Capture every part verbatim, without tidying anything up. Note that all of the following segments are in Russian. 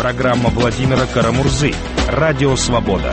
Программа Владимира Карамурзы. Радио «Свобода».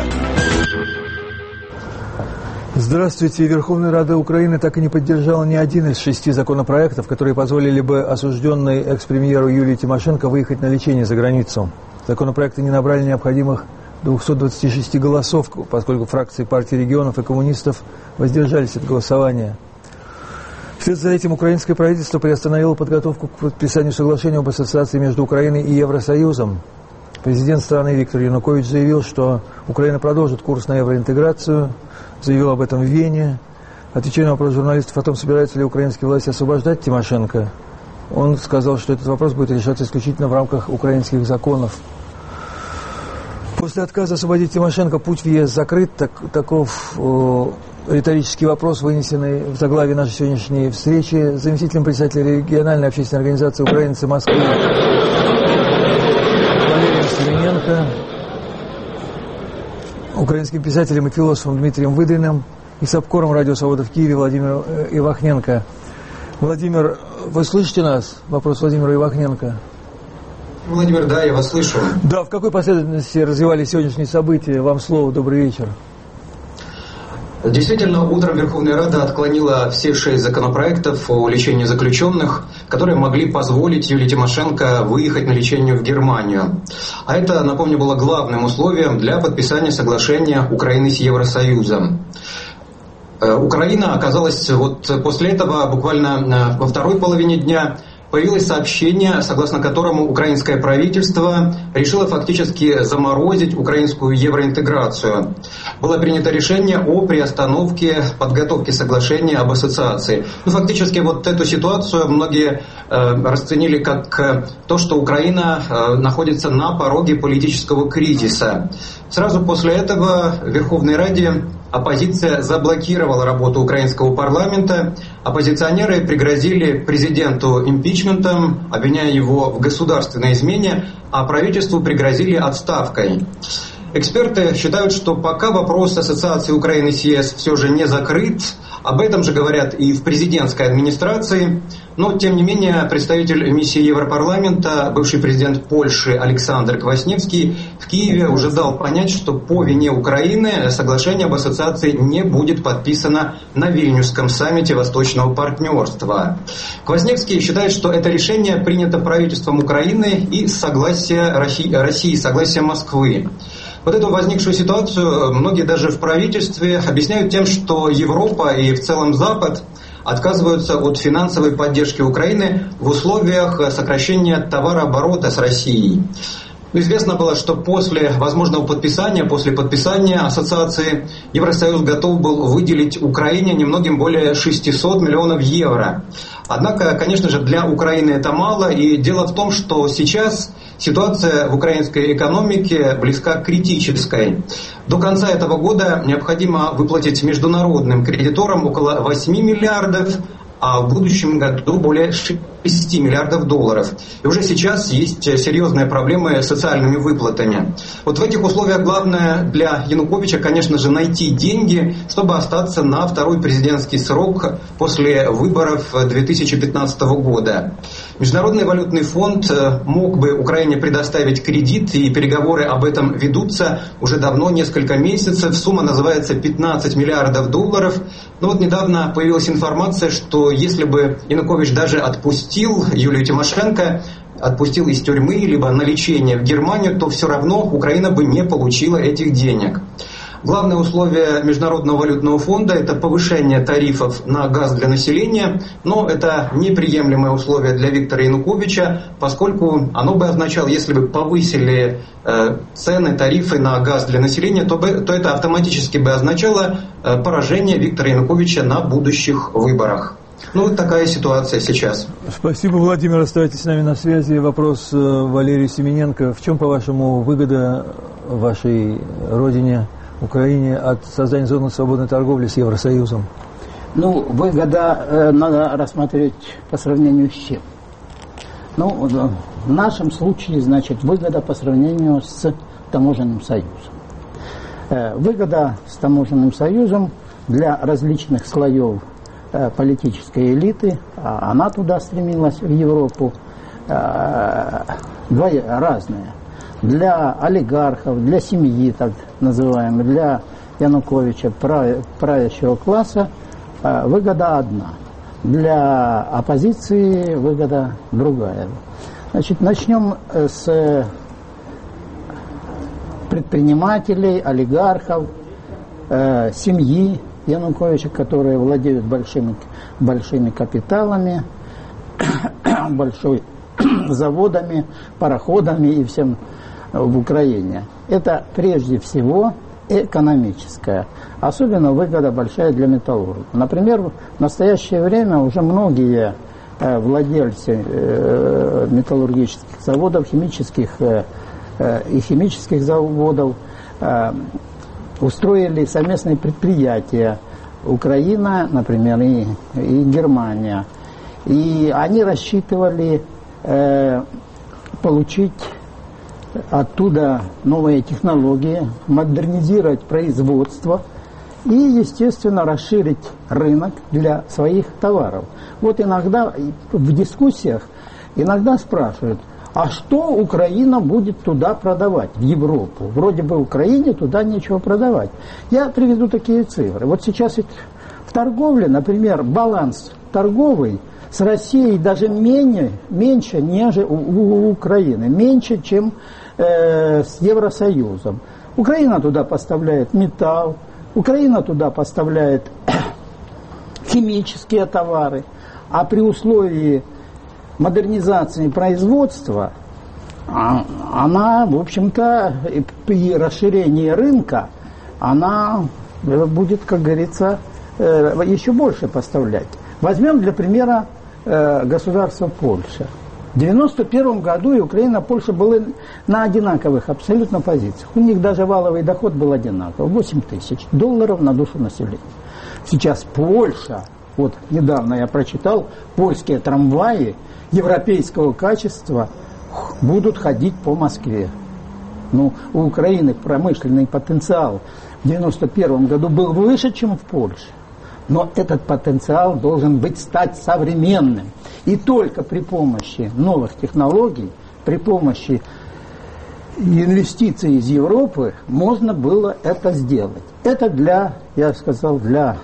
Здравствуйте. Верховная Рада Украины так и не поддержала ни один из шести законопроектов, которые позволили бы осужденной экс-премьеру Юлии Тимошенко выехать на лечение за границу. Законопроекты не набрали необходимых двухсот двадцати шести голосов, поскольку фракции партии регионов и коммунистов воздержались от голосования. Вслед за этим украинское правительство приостановило подготовку к подписанию соглашения об ассоциации между Украиной и Евросоюзом. Президент страны Виктор Янукович заявил, что Украина продолжит курс на евроинтеграцию, заявил об этом в Вене. Отвечая на вопрос журналистов о том, собираются ли украинские власти освобождать Тимошенко, он сказал, что этот вопрос будет решаться исключительно в рамках украинских законов. После отказа освободить Тимошенко путь в ЕС закрыт. Так, таков э, риторический вопрос, вынесенный в заглавии нашей сегодняшней встречи заместителем председателя региональной общественной организации «Украинцы Москвы» Валерием Семененко, украинским писателем и философом Дмитрием Выдриным и сапкором «Радио Свобода» в Киеве Владимиром Ивахненко. Владимир, вы слышите нас? Вопрос Владимира Ивахненко. Владимир, да, я вас слышу. Да, в какой последовательности развивались сегодняшние события? Вам слово, добрый вечер. Действительно, утром Верховная Рада отклонила все шесть законопроектов о лечении заключенных, которые могли позволить Юлии Тимошенко выехать на лечение в Германию. А это, напомню, было главным условием для подписания соглашения Украины с Евросоюзом. Украина оказалась вот после этого, буквально во второй половине дня, появилось сообщение, согласно которому украинское правительство решило фактически заморозить украинскую евроинтеграцию. Было принято решение о приостановке подготовки соглашения об ассоциации. Ну, фактически вот эту ситуацию многие э, расценили как э, то, что Украина э, находится на пороге политического кризиса. Сразу после этого в Верховной Раде оппозиция заблокировала работу украинского парламента. Оппозиционеры пригрозили президенту импичментом, обвиняя его в государственной измене, а правительству пригрозили отставкой. Эксперты считают, что пока вопрос ассоциации Украины с ЕС все же не закрыт, об этом же говорят и в президентской администрации, но тем не менее представитель миссии Европарламента, бывший президент Польши Александр Квасневский в Киеве уже дал понять, что по вине Украины соглашение об ассоциации не будет подписано на Вильнюсском саммите Восточного партнерства. Квасневский считает, что это решение принято правительством Украины и согласие России, согласие Москвы. Вот эту возникшую ситуацию многие даже в правительстве объясняют тем, что Европа и в целом Запад отказываются от финансовой поддержки Украины в условиях сокращения товарооборота с Россией. Известно было, что после возможного подписания, после подписания ассоциации, Евросоюз готов был выделить Украине немногим более шестисот миллионов евро. Однако, конечно же, для Украины это мало, и дело в том, что сейчас ситуация в украинской экономике близка к критической. До конца этого года необходимо выплатить международным кредиторам около восьми миллиардов, а в будущем году более шести миллиардов долларов. И уже сейчас есть серьезные проблемы с социальными выплатами. Вот в этих условиях главное для Януковича, конечно же, найти деньги, чтобы остаться на второй президентский срок после выборов две тысячи пятнадцатого года. Международный валютный фонд мог бы Украине предоставить кредит, и переговоры об этом ведутся уже давно, несколько месяцев. Сумма называется пятнадцать миллиардов долларов. Но вот недавно появилась информация, что если бы Янукович даже отпустил Юлию Тимошенко, отпустил из тюрьмы, либо на лечение в Германию, то все равно Украина бы не получила этих денег. Главное условие Международного валютного фонда – это повышение тарифов на газ для населения, но это неприемлемое условие для Виктора Януковича, поскольку оно бы означало, если бы повысили э, цены, тарифы на газ для населения, то, бы, то это автоматически бы означало э, поражение Виктора Януковича на будущих выборах. Ну, вот такая ситуация сейчас. Спасибо, Владимир. Оставайтесь с нами на связи. Вопрос Валерию Семененко. В чем, по-вашему, выгода вашей родине, Украине, от создания зоны свободной торговли с Евросоюзом? Ну, выгода э, надо рассмотреть по сравнению с чем. Ну, в нашем случае, значит, выгода по сравнению с таможенным союзом. Э, выгода с таможенным союзом для различных слоев э, политической элиты, а она туда стремилась, в Европу, э, двое разные. для олигархов, для семьи, так называемой, для Януковича, правящего класса, выгода одна. Для оппозиции выгода другая. Значит, начнем с предпринимателей, олигархов, э, семьи Януковича, которые владеют большими, большими капиталами, большой заводами, пароходами и всем в Украине. Это прежде всего экономическая. Особенно выгода большая для металлургов. Например, в настоящее время уже многие э, владельцы э, металлургических заводов, химических э, э, и химических заводов э, устроили совместные предприятия. Украина, например, и, и Германия. И они рассчитывали э, получить оттуда новые технологии, модернизировать производство и, естественно, расширить рынок для своих товаров. Вот иногда в дискуссиях иногда спрашивают, а что Украина будет туда продавать, в Европу? Вроде бы Украине туда нечего продавать. Я приведу такие цифры. Вот сейчас в торговле, например, баланс торговый с Россией даже менее, меньше, нежели у, у Украины, меньше, чем э, с Евросоюзом. Украина туда поставляет металл, Украина туда поставляет химические товары, а при условии модернизации производства она, в общем-то, при расширении рынка, она будет, как говорится, еще больше поставлять. Возьмем для примера государство Польша. В девяносто первом году и Украина, и Польша были на одинаковых абсолютно позициях. У них даже валовый доход был одинаковый, восемь тысяч долларов на душу населения. Сейчас Польша, вот недавно я прочитал, польские трамваи европейского качества будут ходить по Москве. Ну, у Украины промышленный потенциал в девяносто первом году был выше, чем в Польше. Но этот потенциал должен быть стать современным. И только при помощи новых технологий, при помощи инвестиций из Европы можно было это сделать. Это для, я сказал, для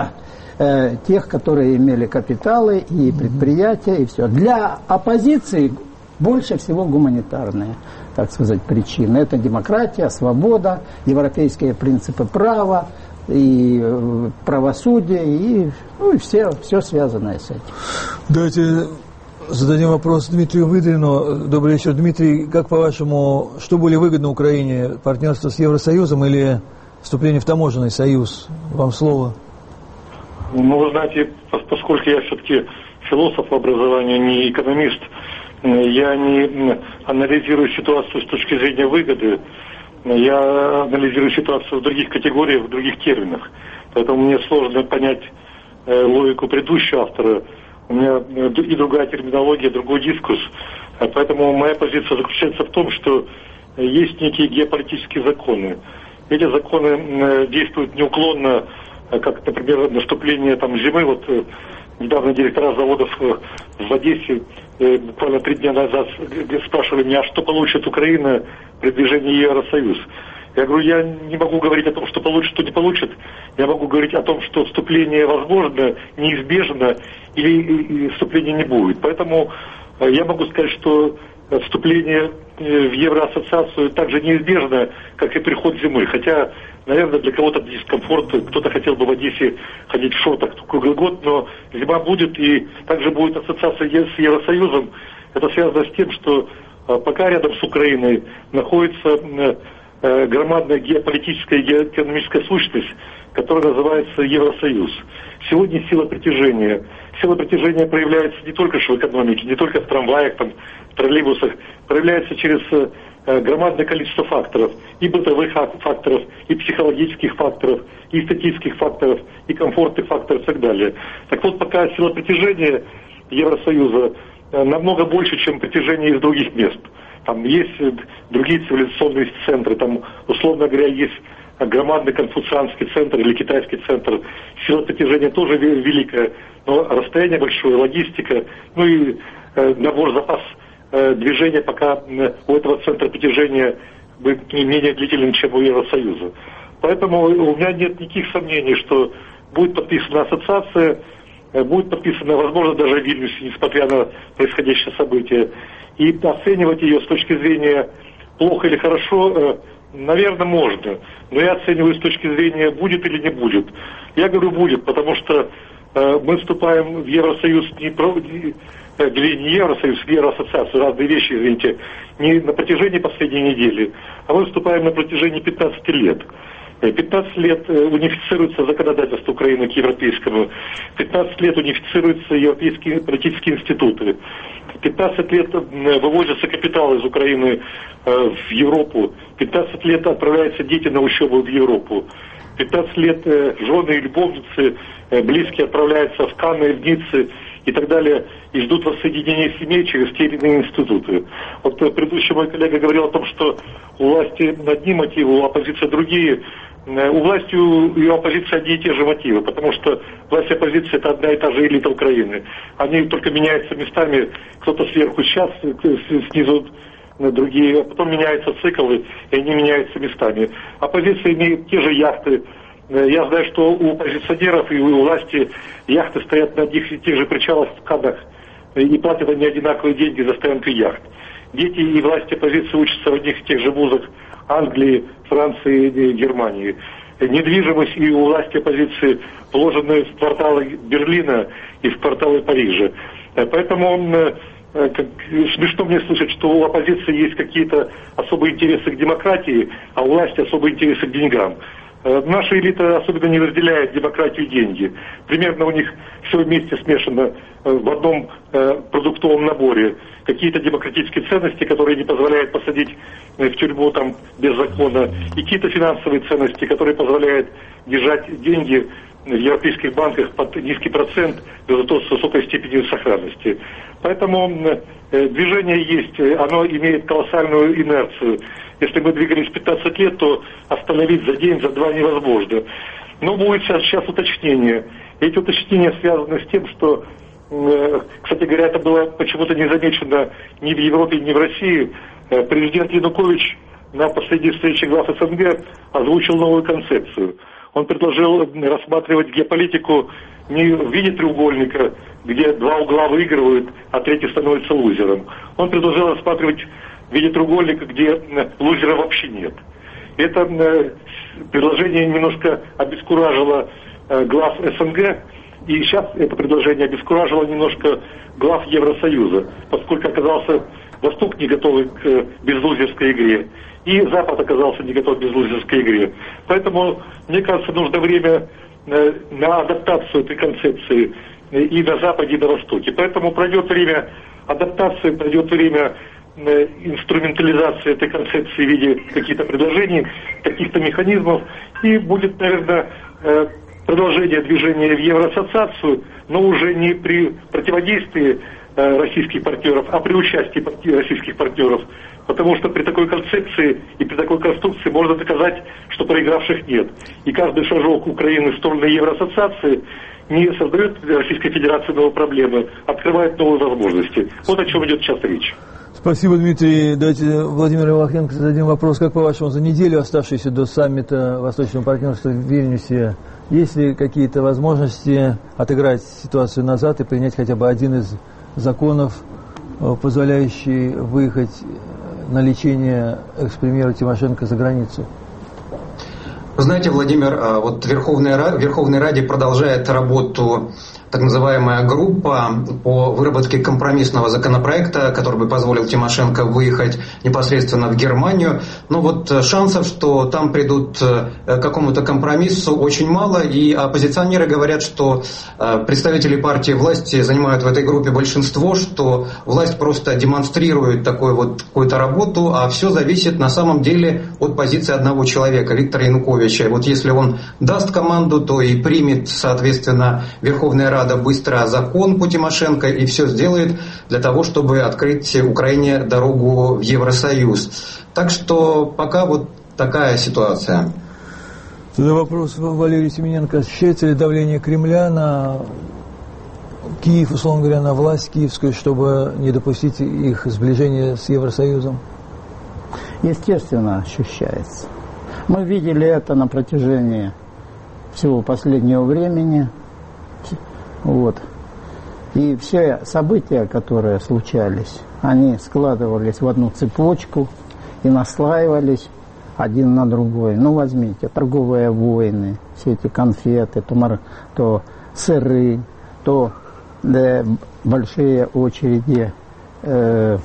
э, тех, которые имели капиталы и предприятия, и все. Для оппозиции больше всего гуманитарные, так сказать, причины. Это демократия, свобода, европейские принципы права, и правосудие, и, ну, и все, все связанное с этим. Давайте зададим вопрос Дмитрию Выдрину. Добрый вечер, Дмитрий. Как, по-вашему, что более выгодно Украине? Партнерство с Евросоюзом или вступление в таможенный союз? Вам слово. Ну, вы знаете, поскольку я все-таки философ по образованию, не экономист, я не анализирую ситуацию с точки зрения выгоды. Я анализирую ситуацию в других категориях, в других терминах. Поэтому мне сложно понять э, логику предыдущего автора. У меня э, и другая терминология, другой дискурс. А поэтому моя позиция заключается в том, что э, есть некие геополитические законы. Эти законы э, действуют неуклонно, э, как, например, наступление там, зимы. Вот э, недавно директора заводов э, в Одессе э, буквально три дня назад спрашивали меня, что получит Украина при движении в Евросоюз. Я говорю, я не могу говорить о том, что получит, что не получит. Я могу говорить о том, что вступление возможно, неизбежно, или вступления не будет. Поэтому я могу сказать, что вступление в Евроассоциацию также неизбежно, как и приход зимы. Хотя, наверное, для кого-то дискомфорт, кто-то хотел бы в Одессе ходить в шортах круглый год, но зима будет, и также будет ассоциация с Евросоюзом. Это связано с тем, что пока рядом с Украиной находится громадная геополитическая и геоэкономическая сущность, которая называется Евросоюз. Сегодня сила притяжения. Сила притяжения проявляется не только в экономике, не только в трамваях, там, в троллейбусах, проявляется через громадное количество факторов, и бытовых факторов, и психологических факторов, и эстетических факторов, и комфортных факторов и так далее. Так вот, пока сила притяжения Евросоюза намного больше, чем притяжение из других мест. Там есть другие цивилизационные центры, там, условно говоря, есть громадный конфуцианский центр или китайский центр. Сила притяжения тоже великая, но расстояние большое, логистика, ну и э, набор запас движение пока у этого центра притяжения будет менее длительным, чем у Евросоюза. Поэтому у меня нет никаких сомнений, что будет подписана ассоциация, будет подписана, возможно, даже в Вильнюсе, несмотря на происходящее событие. И оценивать ее с точки зрения плохо или хорошо, наверное, можно. Но я оцениваю с точки зрения будет или не будет. Я говорю будет, потому что мы вступаем в Евросоюз не про... Или не Евросоюз, в Евроассоциацию, разные вещи, извините, не на протяжении последней недели, а мы вступаем на протяжении пятнадцати лет. пятнадцать лет унифицируется законодательство Украины к европейскому, пятнадцать лет унифицируются европейские политические институты, пятнадцать лет вывозятся капитал из Украины в Европу, пятнадцать лет отправляются дети на учебу в Европу, пятнадцать лет жены и любовницы близкие отправляются в Канны, в Ниццы и так далее, и ждут воссоединения семей через те или иные институты. Вот предыдущий мой коллега говорил о том, что у власти одни мотивы, у оппозиции другие. У власти и у оппозиции одни и те же мотивы, потому что власть и оппозиция — это одна и та же элита Украины. Они только меняются местами, кто-то сверху сейчас, снизу другие, а потом меняются циклы, и они меняются местами. Оппозиция имеет те же яхты. Я знаю, что у оппозиционеров и у власти яхты стоят на одних и тех же причалах в Каннах, и платят они одинаковые деньги за стоянку яхт. Дети и власти оппозиции учатся в одних и тех же вузах Англии, Франции и Германии. Недвижимость и у власти оппозиции вложены в кварталы Берлина и в кварталы Парижа. Поэтому как, смешно мне слышать, что у оппозиции есть какие-то особые интересы к демократии, а у власти особые интересы к деньгам. Наша элита особенно не разделяет демократию и деньги. Примерно у них все вместе смешано в одном э, продуктовом наборе. Какие-то демократические ценности, которые не позволяют посадить в тюрьму там без закона, и какие-то финансовые ценности, которые позволяют держать деньги в европейских банках под низкий процент, но зато с высокой степенью сохранности. Поэтому э, движение есть, оно имеет колоссальную инерцию. Если мы двигались пятнадцать лет, то остановить за день, за два невозможно. Но будет сейчас, сейчас уточнение. Эти уточнения связаны с тем, что, э, кстати говоря, это было почему-то не замечено ни в Европе, ни в России. Э, президент Янукович на последней встрече глав СНГ озвучил новую концепцию. Он предложил рассматривать геополитику не в виде треугольника, где два угла выигрывают, а третий становится лузером. Он предложил рассматривать в виде треугольника, где лузера вообще нет. Это э, предложение немножко обескуражило э, глав СНГ, и сейчас это предложение обескуражило немножко глав Евросоюза, поскольку оказался Восток не готовый к э, безлузерской игре, и Запад оказался не готов к безлузерской игре. Поэтому, мне кажется, нужно время э, на адаптацию этой концепции э, и на Западе, и на Востоке. Поэтому пройдет время адаптации, пройдет время инструментализация этой концепции в виде каких-то предложений, каких-то механизмов, и будет, наверное, продолжение движения в Евроассоциацию, но уже не при противодействии российских партнеров, а при участии российских партнеров. Потому что при такой концепции и при такой конструкции можно доказать, что проигравших нет. И каждый шажок Украины в сторону Евроассоциации не создает Российской Федерации новые проблемы, открывает новые возможности. Вот о чем идет сейчас речь. Спасибо, Дмитрий. Давайте Владимиру Вахненко зададим вопрос. Как по-вашему, за неделю, оставшуюся до саммита Восточного партнерства в Вильнюсе, есть ли какие-то возможности отыграть ситуацию назад и принять хотя бы один из законов, позволяющий выехать на лечение экс-премьера Тимошенко за границу? Вы знаете, Владимир, вот Верховная, Верховной Раде продолжает работу так называемая группа по выработке компромиссного законопроекта, который бы позволил Тимошенко выехать непосредственно в Германию. Но вот шансов, что там придут к какому-то компромиссу, очень мало. И оппозиционеры говорят, что представители партии власти занимают в этой группе большинство, что власть просто демонстрирует такую вот какую-то работу, а все зависит на самом деле от позиции одного человека, Виктора Януковича. Вот если он даст команду, то и примет, соответственно, Верховная Рада быстро закон по Тимошенко и все сделает для того, чтобы открыть Украине дорогу в Евросоюз. Так что пока вот такая ситуация. Тогда вопрос Валерию Семененко. Ощущается ли давление Кремля на Киев, условно говоря, на власть киевскую, чтобы не допустить их сближения с Евросоюзом? Естественно, ощущается. Мы видели это на протяжении всего последнего времени. Вот. И все события, которые случались, они складывались в одну цепочку и наслаивались один на другой. Ну, возьмите, торговые войны, все эти конфеты, то, мар... то сыры, то да, большие очереди э,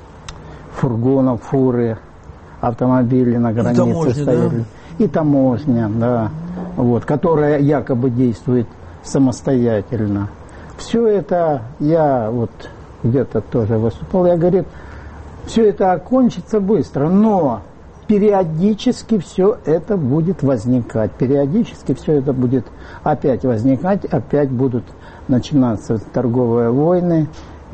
фургонов, фуры, автомобили на границе и таможня, стояли. Да? И таможня, да, вот, которая якобы действует самостоятельно. Все это, я вот где-то тоже выступал, я говорю, все это окончится быстро, но периодически все это будет возникать, периодически все это будет опять возникать, опять будут начинаться торговые войны,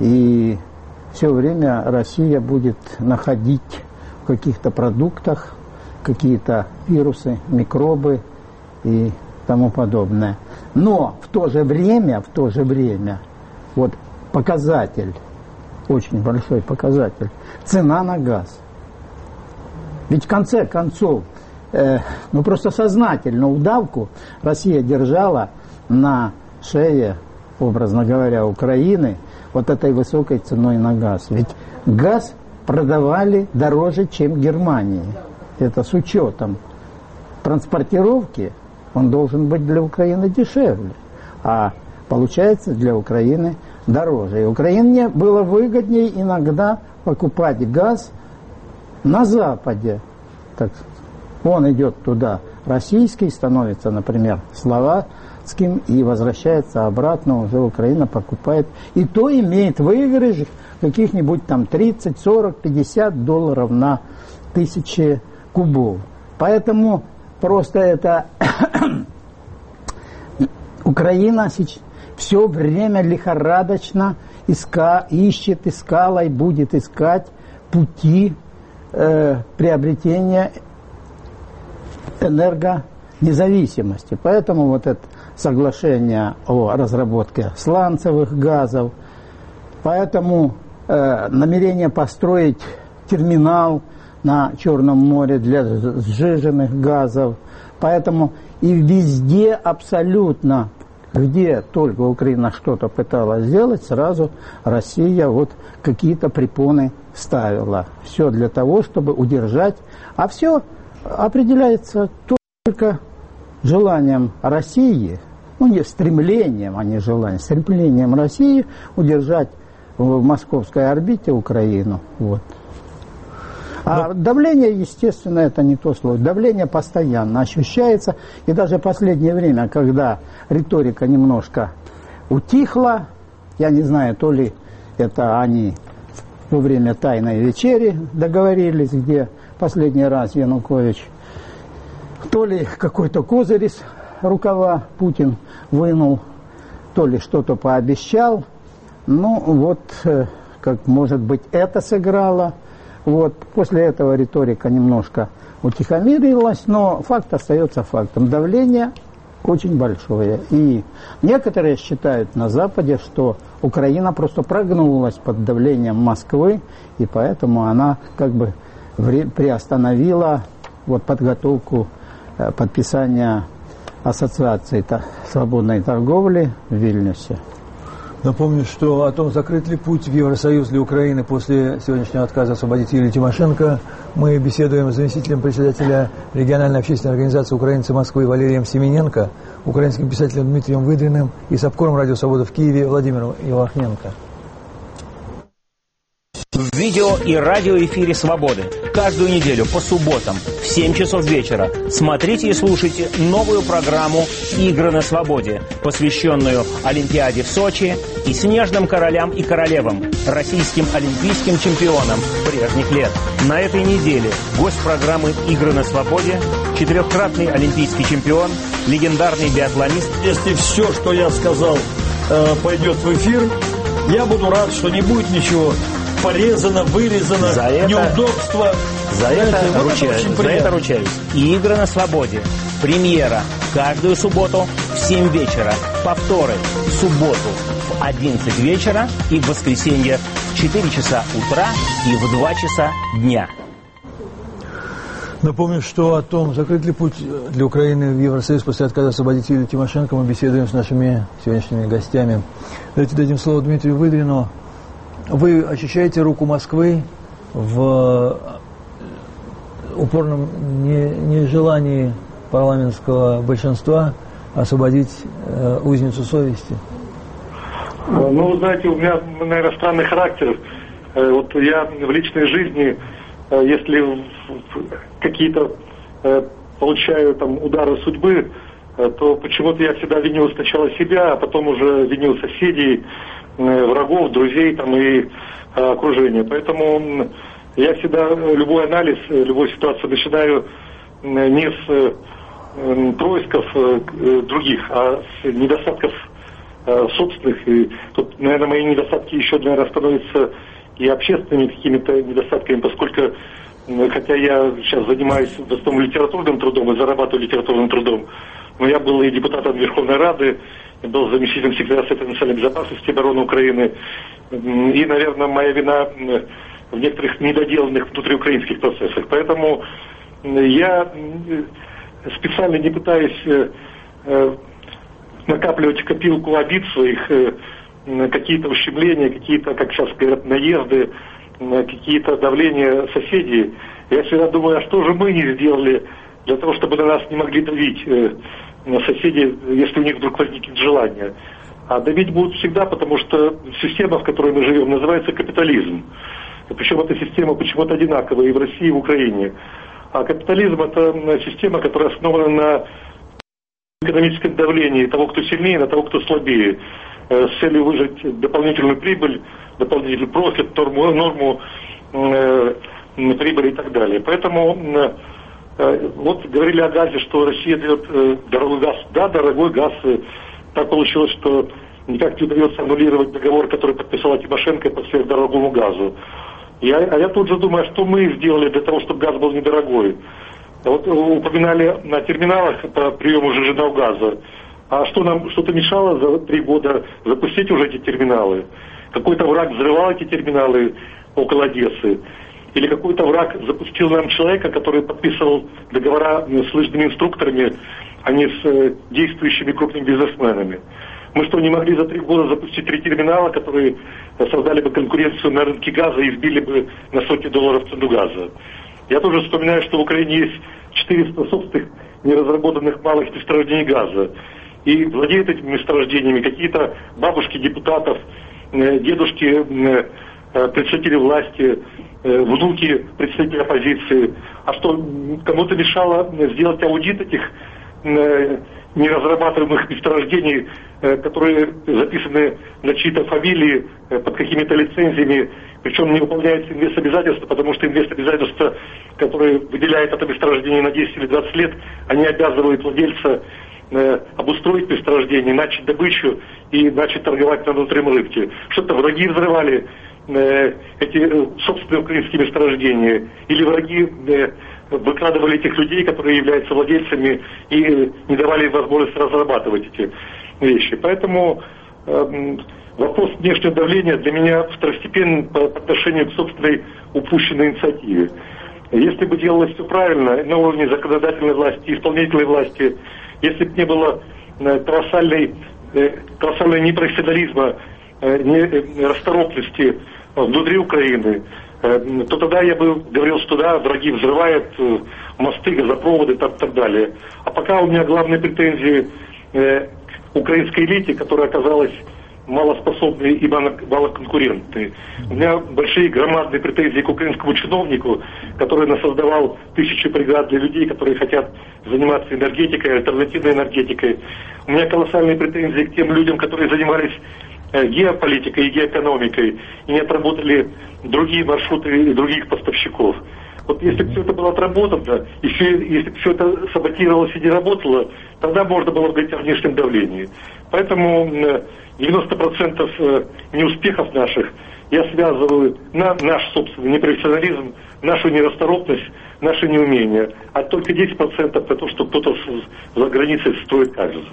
и все время Россия будет находить в каких-то продуктах какие-то вирусы, микробы и тому подобное. Но в то же время, в то же время, вот показатель, очень большой показатель, цена на газ. Ведь в конце концов, э, ну просто сознательно удавку Россия держала на шее, образно говоря, Украины, вот этой высокой ценой на газ. Ведь газ продавали дороже, чем в Германии. Это с учетом транспортировки, он должен быть для Украины дешевле, а получается для Украины дороже. И Украине было выгоднее иногда покупать газ на Западе. Так, он идет туда, российский, становится, например, словацким и возвращается обратно, уже Украина покупает. И то имеет выигрыш каких-нибудь там тридцать, сорок, пятьдесят долларов на тысячи кубов. Поэтому просто это Украина сейчас все время лихорадочно иска, ищет, искала и будет искать пути э, приобретения энергонезависимости. Поэтому вот это соглашение о разработке сланцевых газов, поэтому э, намерение построить терминал на Черном море для сжиженных газов. Поэтому и везде абсолютно, где только Украина что-то пыталась сделать, сразу Россия вот какие-то препоны ставила. Все для того, чтобы удержать. А все определяется только желанием России, ну не стремлением, а не желанием, стремлением России удержать в московской орбите Украину. Вот. А давление, естественно, это не то слово. Давление постоянно ощущается. И даже в последнее время, когда риторика немножко утихла, я не знаю, то ли это они во время тайной вечери договорились, где последний раз Янукович, то ли какой-то козырь из рукава Путин вынул, то ли что-то пообещал. Ну, вот, как может быть, это сыграло. Вот, после этого риторика немножко утихомирилась, но факт остается фактом. Давление очень большое. И некоторые считают на Западе, что Украина просто прогнулась под давлением Москвы, и поэтому она как бы приостановила вот, подготовку подписания ассоциации свободной торговли в Вильнюсе. Напомню, что о том, закрыт ли путь в Евросоюз для Украины после сегодняшнего отказа освободить Юлию Тимошенко, мы беседуем с заместителем председателя региональной общественной организации «Украинцы Москвы» Валерием Семененко, украинским писателем Дмитрием Выдриным и с обкором «Радио Свобода» в Киеве Владимиром Ивахненко. В видео и радиоэфире «Свободы» каждую неделю по субботам в семь часов вечера смотрите и слушайте новую программу «Игры на свободе», посвященную Олимпиаде в Сочи и снежным королям и королевам, российским олимпийским чемпионам прежних лет. На этой неделе гость программы «Игры на свободе» четырехкратный олимпийский чемпион, легендарный биатлонист. Если все, что я сказал, пойдет в эфир, я буду рад, что не будет ничего порезано, вырезано, за это, неудобства. За это, ручаюсь, за это ручаюсь. И «Игры на свободе». Премьера каждую субботу в семь вечера. Повторы в субботу в одиннадцать вечера и в воскресенье в четыре часа утра и в два часа дня. Напомню, что о том, закрыт ли путь для Украины в Евросоюз после отказа освободить Юлию Тимошенко, мы беседуем с нашими сегодняшними гостями. Давайте дадим слово Дмитрию Выдрину. Вы ощущаете руку Москвы в упорном нежелании парламентского большинства освободить э, узницу совести? Ну, вы знаете, у меня, наверное, странный характер. Вот я в личной жизни, если какие-то получаю там удары судьбы, то почему-то я всегда винил сначала себя, а потом уже винил соседей, врагов, друзей там и окружения. Поэтому я всегда любой анализ, любую ситуацию начинаю не с происков других, а с недостатков собственных. И тут, наверное, мои недостатки еще, наверное, становятся и общественными какими-то недостатками, поскольку, хотя я сейчас занимаюсь в основном литературным трудом и зарабатываю литературным трудом, но я был и депутатом Верховной Рады, был заместителем секретаря Совета национальной безопасности и обороны Украины. И, наверное, моя вина в некоторых недоделанных внутриукраинских процессах. Поэтому я специально не пытаюсь накапливать копилку обид своих, какие-то ущемления, какие-то, как сейчас говорят, наезды, какие-то давления соседей. Я всегда думаю, а что же мы не сделали для того, чтобы на нас не могли давить соседи, если у них вдруг возникнет желание. А давить будут всегда, потому что система, в которой мы живем, называется капитализм. Причем эта система почему-то одинаковая и в России, и в Украине. А капитализм – это система, которая основана на экономическом давлении того, кто сильнее, на того, кто слабее, с целью выжать дополнительную прибыль, дополнительный профит, норму, норму э, прибыли и так далее. Поэтому э, вот говорили о газе, что Россия дает э, дорогой газ. Да, дорогой газ. Э, так получилось, что никак не удается аннулировать договор, который подписала Тимошенко по сверхдорогому газу. Я, а я тут же думаю, что мы сделали для того, чтобы газ был недорогой. Вот упоминали на терминалах по приему жиженного газа. А что нам что-то мешало за три года запустить уже эти терминалы? Какой-то враг взрывал эти терминалы около Одессы? Или какой-то враг запустил нам человека, который подписывал договора с лыжными инструкторами, а не с действующими крупными бизнесменами? Мы что, не могли за три года запустить три терминала, которые создали бы конкуренцию на рынке газа и сбили бы на сотни долларов цену газа? Я тоже вспоминаю, что в Украине есть четыреста собственных неразработанных малых месторождений газа. И владеют этими месторождениями какие-то бабушки депутатов, дедушки представители власти, внуки представителей оппозиции. А что, кому-то мешало сделать аудит этих неразрабатываемых месторождений, которые записаны на чьи-то фамилии, под какими-то лицензиями, причем не выполняются инвестобязательства, потому что инвестобязательства, которые выделяют это месторождение на десять или двадцать лет, они обязывают владельца э, обустроить месторождение, начать добычу и начать торговать на внутреннем рынке. Что-то враги взрывали э, эти э, собственные украинские месторождения, или враги э, выкрадывали этих людей, которые являются владельцами, и э, не давали им возможность разрабатывать эти вещи. Поэтому э, вопрос внешнего давления для меня второстепенный по отношению к собственной упущенной инициативе. Если бы делалось все правильно на уровне законодательной власти, исполнительной власти, если бы не было э, колоссальной, э, колоссального непрофессионализма, э, не, расторопности внутри Украины, э, то тогда я бы говорил, что да, враги взрывают э, мосты, газопроводы и так, так далее. А пока у меня главные претензии э, к украинской элите, которая оказалась малоспособные и малоконкурентные. У меня большие громадные претензии к украинскому чиновнику, который насоздавал тысячи бригад для людей, которые хотят заниматься энергетикой, альтернативной энергетикой. У меня колоссальные претензии к тем людям, которые занимались геополитикой и геоэкономикой и не отработали другие маршруты и других поставщиков. Вот если бы все это было отработано, и все, если бы все это саботировалось и не работало, тогда можно было говорить о внешнем давлении. Поэтому девяносто процентов неуспехов наших я связываю на наш собственный непрофессионализм, нашу нерасторопность, наше неумение. А только десять процентов это то, что кто-то за границей строит кажется.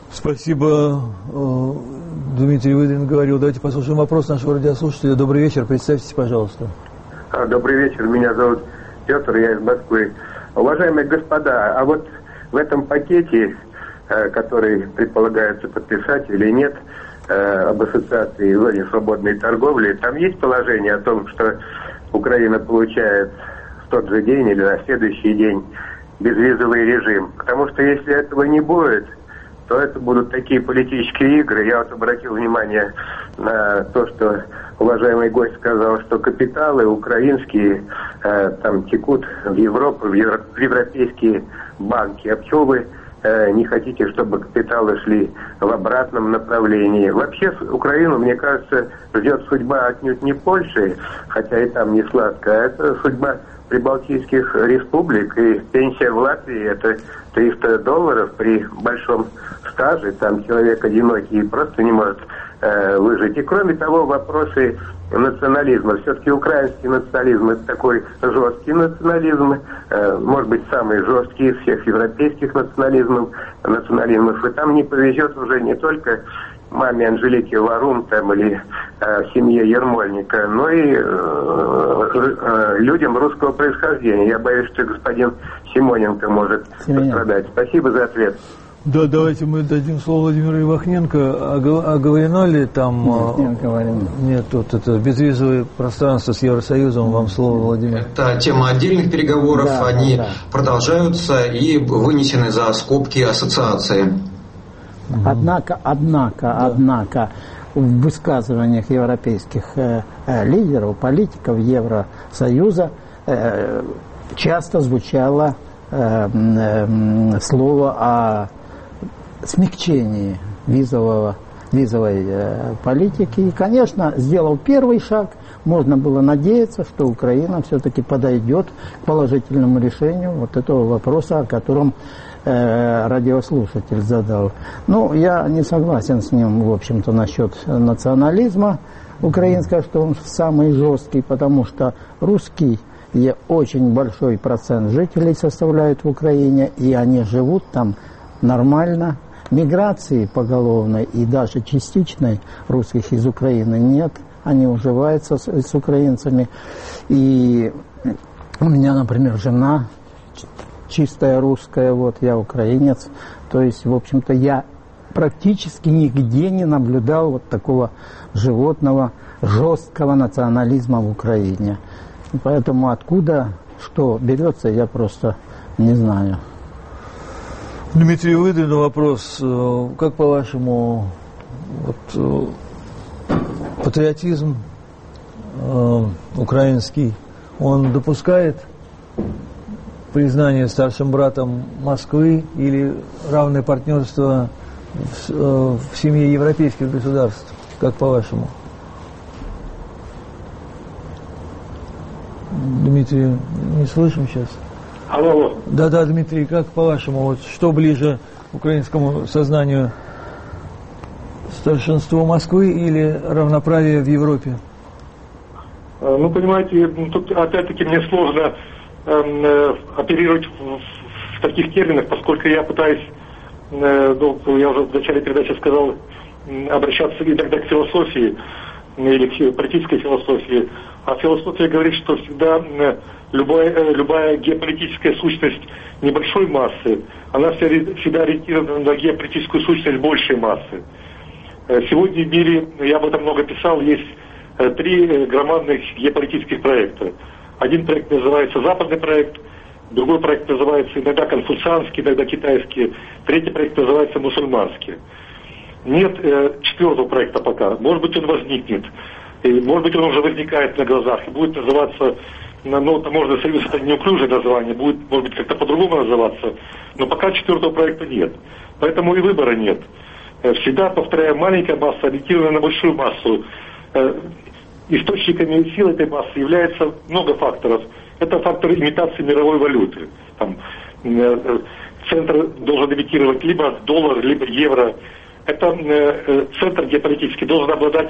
Спасибо. Дмитрий Выдрин говорил. Давайте послушаем вопрос нашего радиослушателя. Добрый вечер. Представьтесь, пожалуйста. Добрый вечер. Меня зовут Петр, я из Москвы. Уважаемые господа, а вот в этом пакете, который предполагается подписать или нет, об ассоциации в зоне свободной торговли, там есть положение о том, что Украина получает в тот же день или на следующий день безвизовый режим. Потому что если этого не будет, то это будут такие политические игры. Я вот обратил внимание на то, что уважаемый гость сказал, что капиталы украинские э, там текут в Европу, в, евро, в европейские банки. А почему вы э, не хотите, чтобы капиталы шли в обратном направлении? Вообще Украину, мне кажется, ждет судьба отнюдь не Польши, хотя и там не сладкая, а это судьба прибалтийских республик, и пенсия в Латвии это триста долларов при большом стаже, там человек одинокий просто не может э, выжить. И кроме того, вопросы национализма. Все-таки украинский национализм это такой жесткий национализм, э, может быть самый жесткий из всех европейских национализмов, национализмов. И там не повезет уже не только маме Анжелике Варум там, или э, семье Ермольника, но и э, э, людям русского происхождения. Я боюсь, что господин Симоненко может Семененко. пострадать. Спасибо за ответ. Да, давайте мы дадим слово Владимиру Ивахненко. Оговорено ли там... Нет, не оговорено. Нет, вот это безвизовое пространство с Евросоюзом. Вам слово, Владимир. Это тема отдельных переговоров. Да, Они да. продолжаются и вынесены за скобки ассоциации. Однако, однако, да. однако в высказываниях европейских э, э, лидеров, политиков Евросоюза э, часто звучало э, э, слово о смягчении визового, визовой э, политики. И, конечно, сделал первый шаг, можно было надеяться, что Украина все-таки подойдет к положительному решению вот этого вопроса, о котором радиослушатель задал. Ну, я не согласен с ним, в общем-то, насчет национализма украинского, что он самый жесткий, потому что русский очень большой процент жителей составляют в Украине, и они живут там нормально. Миграции поголовной и даже частичной русских из Украины нет. Они уживаются с, с украинцами. И у меня, например, жена чистая русская, вот, я украинец. То есть, в общем-то, я практически нигде не наблюдал вот такого животного, жесткого национализма в Украине. И поэтому откуда что берется, я просто не знаю. Дмитрий Выдрин, вопрос. Как, по-вашему, вот, патриотизм э, украинский, он допускает признание старшим братом Москвы или равное партнерство в, э, в семье европейских государств? Как по-вашему? Дмитрий, не слышим сейчас. Алло, алло. Да-да, Дмитрий, как по-вашему, вот что ближе украинскому сознанию, старшинство Москвы или равноправие в Европе? Ну, понимаете, тут опять-таки мне сложно э, оперировать в, в таких терминах, поскольку я пытаюсь, э, ну, я уже в начале передачи сказал, обращаться иногда к философии или к политической философии. А философия говорит, что всегда любая, любая геополитическая сущность небольшой массы, она всегда ориентирована на геополитическую сущность большей массы. Сегодня в мире, я об этом много писал, есть три громадных геополитических проекта. Один проект называется западный проект, другой проект называется иногда конфуцианский, иногда китайский, третий проект называется мусульманский. Нет э, четвертого проекта пока. Может быть, он возникнет. И, может быть, он уже возникает на глазах и будет называться, ну, таможенный союз, это неуклюжее название, будет, может быть, как-то по-другому называться, но пока четвертого проекта нет. Поэтому и выбора нет. Всегда, повторяю, маленькая масса ориентирована на большую массу. Источниками сил этой массы является много факторов. Это фактор имитации мировой валюты. Там, центр должен имитировать либо доллар, либо евро. Это центр геополитический должен обладать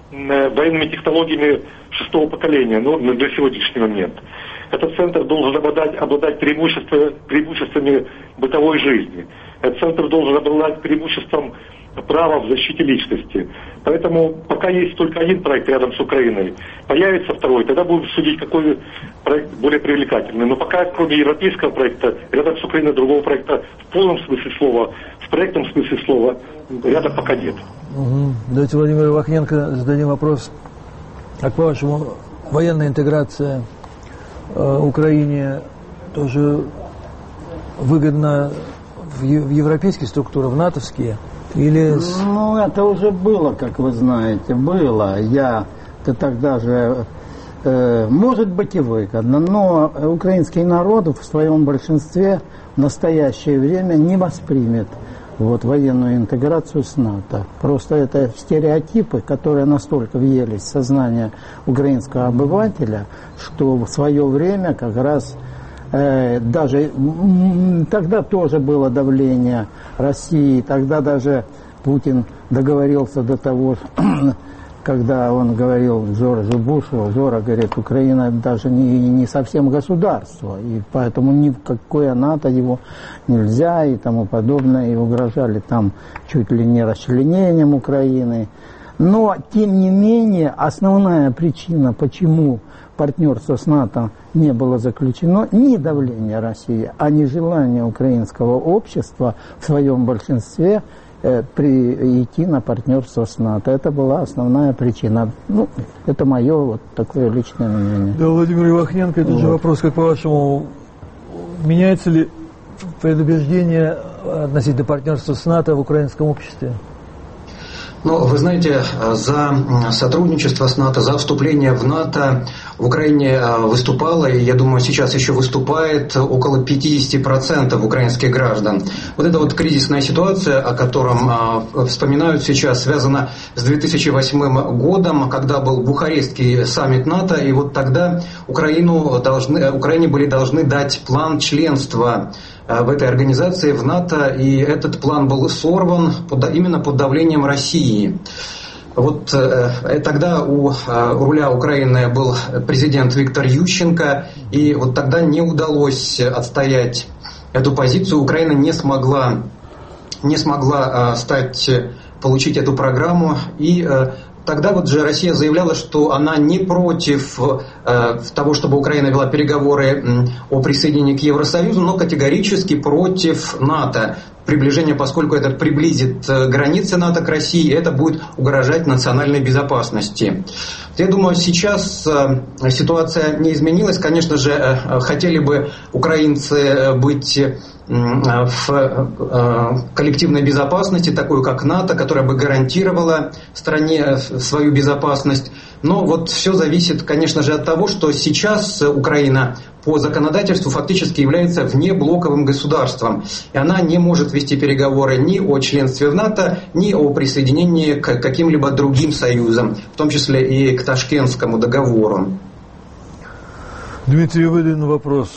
военными технологиями шестого поколения, ну, на сегодняшний момент. Этот центр должен обладать, обладать преимуществами, преимуществами бытовой жизни. Этот центр должен обладать преимуществом права в защите личности. Поэтому пока есть только один проект рядом с Украиной, появится второй, тогда будем судить, какой проект более привлекательный. Но пока, кроме европейского проекта, рядом с Украиной другого проекта в полном смысле слова, в проектном смысле слова, рядом пока нет. Угу. Давайте Владимиру Вахненко зададим вопрос. Как по-вашему, военная интеграция э, Украине тоже выгодна в, в европейские структуры, в натовские? Или... Ну, это уже было, как вы знаете, было. Я -то тогда же, э, может быть, и выгодно, но украинский народ в своем большинстве в настоящее время не воспримет вот, военную интеграцию с НАТО. Просто это стереотипы, которые настолько въелись в сознание украинского обывателя, что в свое время как раз э, даже тогда тоже было давление России, тогда даже Путин договорился до того, когда он говорил Джорджу Бушу, Жора говорит, Украина даже не, не совсем государство, и поэтому ни в какое НАТО его нельзя и тому подобное, и угрожали там чуть ли не расчленением Украины. Но, тем не менее, основная причина, почему партнерство с НАТО не было заключено, не давление России, а не желание украинского общества в своем большинстве при, идти на партнерство с НАТО. Это была основная причина. Ну, это мое вот такое личное мнение. Да, Владимир Вахненко, это вот. же вопрос, как по-вашему, меняется ли предубеждение относительно партнерства с НАТО в украинском обществе? Ну, вы знаете, за сотрудничество с НАТО, за вступление в НАТО в Украине выступало, и я думаю, сейчас еще выступает около пятьдесят процентов украинских граждан. Вот эта вот кризисная ситуация, о котором вспоминают сейчас, связана с две тысячи восьмым годом, когда был Бухарестский саммит НАТО, и вот тогда Украину должны, Украине были должны дать план членства в этой организации, в НАТО, и этот план был сорван под, именно под давлением России. Вот э, тогда у э, руля Украины был президент Виктор Ющенко, и вот тогда не удалось отстоять эту позицию. Украина не смогла, не смогла э, стать, получить эту программу, и э, тогда вот же Россия заявляла, что она не против э, того, чтобы Украина вела переговоры э, о присоединении к Евросоюзу, но категорически против НАТО. Приближение, поскольку это приблизит э, границы НАТО к России, это будет угрожать национальной безопасности. Я думаю, сейчас э, ситуация не изменилась. Конечно же, э, хотели бы украинцы быть в коллективной безопасности, такой как НАТО, которая бы гарантировала стране свою безопасность. Но вот все зависит, конечно же, от того, что сейчас Украина по законодательству фактически является внеблоковым государством. И она не может вести переговоры ни о членстве в НАТО, ни о присоединении к каким-либо другим союзам, в том числе и к Ташкентскому договору. Дмитрий Выдин, вопрос.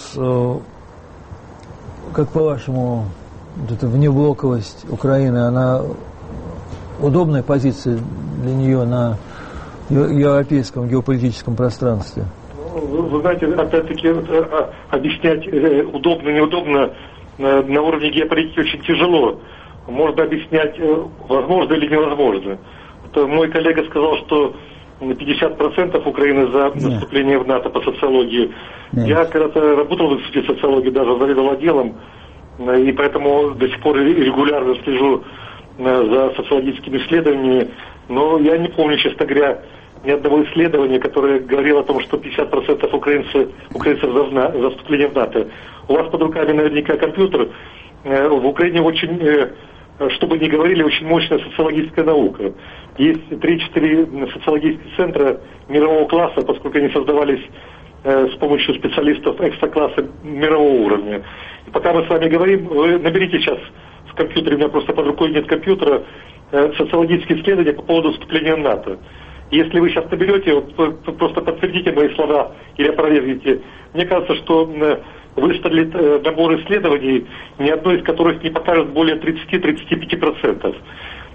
Как по-вашему, вот эта внеблоковость Украины, она удобная позиция для нее на европейском геополитическом пространстве? Вы, вы знаете, опять-таки объяснять удобно, неудобно на уровне геополитики очень тяжело. Можно объяснять, возможно или невозможно. Вот мой коллега сказал, что пятьдесят процентов Украины за наступление в НАТО по социологии. Нет. Я когда-то работал в институте социологии, даже заведовал отделом, и поэтому до сих пор регулярно слежу за социологическими исследованиями. Но я не помню, честно говоря, ни одного исследования, которое говорило о том, что пятьдесят процентов украинцев, украинцев за, за вступление в НАТО. У вас под руками наверняка компьютер. В Украине очень, чтобы не говорили, очень мощная социологическая наука. Есть три-четыре социологических центра мирового класса, поскольку они создавались э, с помощью специалистов экстра-класса мирового уровня. И пока мы с вами говорим, вы наберите сейчас в компьютере, у меня просто под рукой нет компьютера, э, социологические исследования по поводу вступления в НАТО. Если вы сейчас наберете, вот, просто подтвердите мои слова или опровергните. Мне кажется, что э, выстрелит э, набор исследований, ни одно из которых не покажет более тридцать-тридцать пять процентов.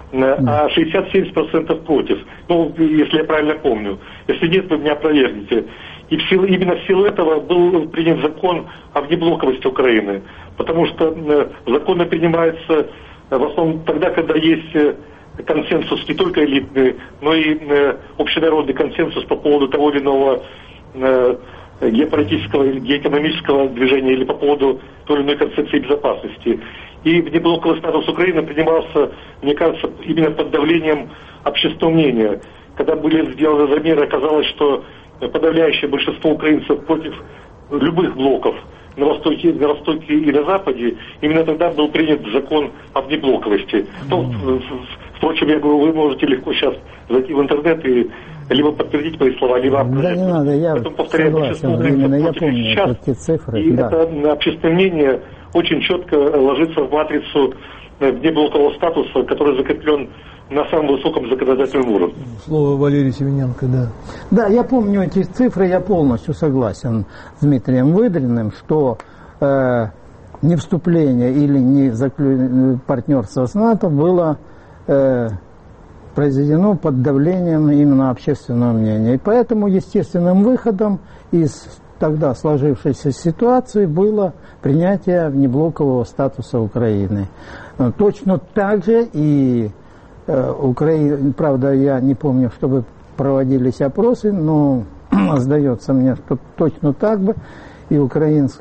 а шестьдесят семь процентов против. Ну, если я правильно помню. Если нет, вы меня опровергните. И в силу, именно в силу этого был принят закон о внеблоковости Украины. Потому что э, законы принимаются в основном тогда, когда есть э, консенсус не только элитный, но и э, общенародный консенсус по поводу того или иного э, геополитического или геоэкономического движения или по поводу той или иной концепции безопасности. И внеблоковый статус Украины принимался, мне кажется, именно под давлением общественного мнения. Когда были сделаны замеры, оказалось, что подавляющее большинство украинцев против любых блоков на востоке, на востоке и на западе, именно тогда был принят закон о внеблоковости. Ну, впрочем, я говорю, вы можете легко сейчас зайти в интернет и либо подтвердить мои слова, либо опровергнуть. Да не надо, я Потом повторяю, согласен, именно я помню сейчас, эти цифры. И да. это общественное мнение очень четко ложится в матрицу внеблокового статуса, который закреплен на самом высоком законодательном уровне. Слово Валерий Семененко, да. Да, я помню эти цифры, я полностью согласен с Дмитрием Выдриным, что э, не вступление или не заклю... партнерство с НАТО было э, произведено под давлением именно общественного мнения. И поэтому естественным выходом из тогда сложившейся ситуации было принятие внеблокового статуса Украины. Точно так же и Украина, правда, я не помню, чтобы проводились опросы, но сдается мне, что точно так бы и украинское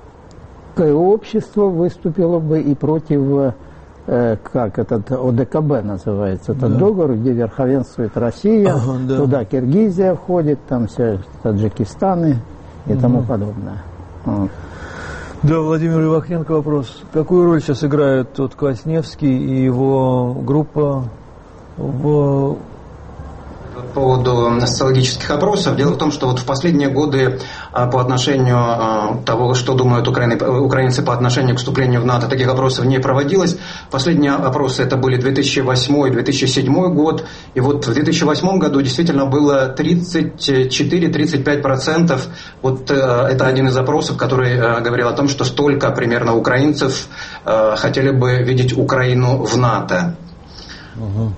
общество выступило бы и против, э, как этот ОДКБ называется, этот да. договор, где верховенствует Россия, ага, да. туда Киргизия входит, там все Таджикистаны и угу. тому подобное. Вот. Да, Владимир Ивахненко вопрос. Какую роль сейчас играют тот Квасневский и его группа в... По поводу социологических опросов. Дело в том, что вот в последние годы по отношению того, что думают украины, украинцы по отношению к вступлению в НАТО, таких опросов не проводилось. Последние опросы это были две тысячи восьмой - две тысячи седьмой год. И вот в две тысячи восьмом году действительно было тридцать четыре - тридцать пять процентов. Вот это один из опросов, который говорил о том, что столько примерно украинцев хотели бы видеть Украину в НАТО. Угу.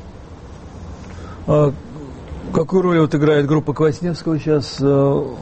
А какую роль вот играет группа Квасневского сейчас э,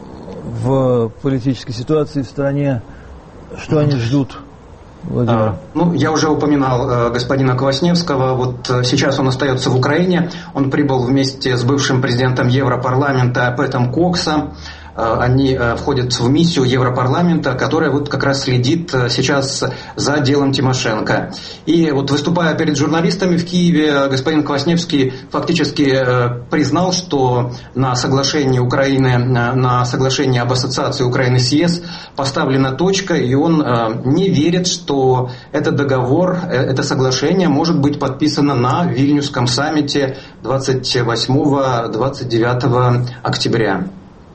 в политической ситуации в стране? Что они ждут, Владимир? А, ну, я уже упоминал э, господина Квасневского. Вот э, сейчас он остается в Украине. Он прибыл вместе с бывшим президентом Европарламента Пэтом Коксом. Они входят в миссию Европарламента, которая вот как раз следит сейчас за делом Тимошенко. И вот выступая перед журналистами в Киеве, господин Квасневский фактически признал, что на соглашении Украины, на соглашении об ассоциации Украины с ЕС поставлена точка, и он не верит, что этот договор, это соглашение может быть подписано на Вильнюсском саммите двадцать восьмого - двадцать девятого октября.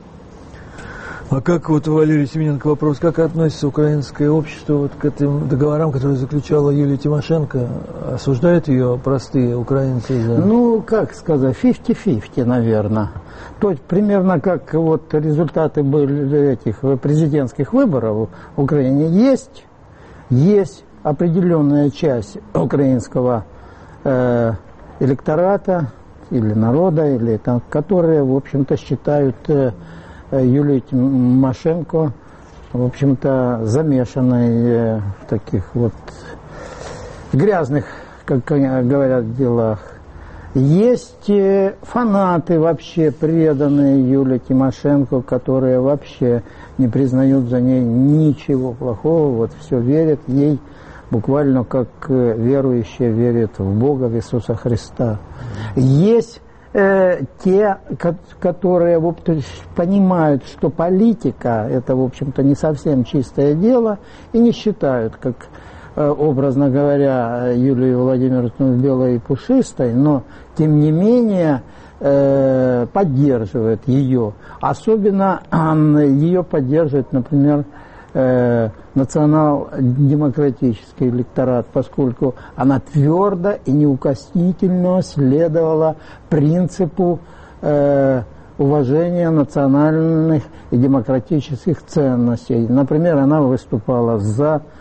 А как вот, Валерий Семененко, вопрос, как относится украинское общество вот к этим договорам, которые заключала Юлия Тимошенко? Осуждают ее простые украинцы? За... Ну, как сказать, пятьдесят на пятьдесят, наверное. То есть примерно как вот результаты были этих президентских выборов в Украине есть, есть определенная часть украинского э, электората или народа, или там, которые, в общем-то, считают э, Юлию Тимошенко, в общем-то, замешанной в таких вот грязных, как говорят, делах. Есть фанаты вообще преданные Юлии Тимошенко, которые вообще не признают за ней ничего плохого, вот все верят ей, буквально как верующие верят в Бога, в Иисуса Христа. Есть э, те, которые вот, понимают, что политика это, в общем-то, не совсем чистое дело, и не считают, как, э, образно говоря, Юлию Владимировну белой и пушистой, но, тем не менее, э, поддерживают ее. Особенно э, ее поддерживает, например, э, национал-демократический электорат, поскольку она твердо и неукоснительно следовала принципу э, уважения национальных и демократических ценностей. Например, она выступала за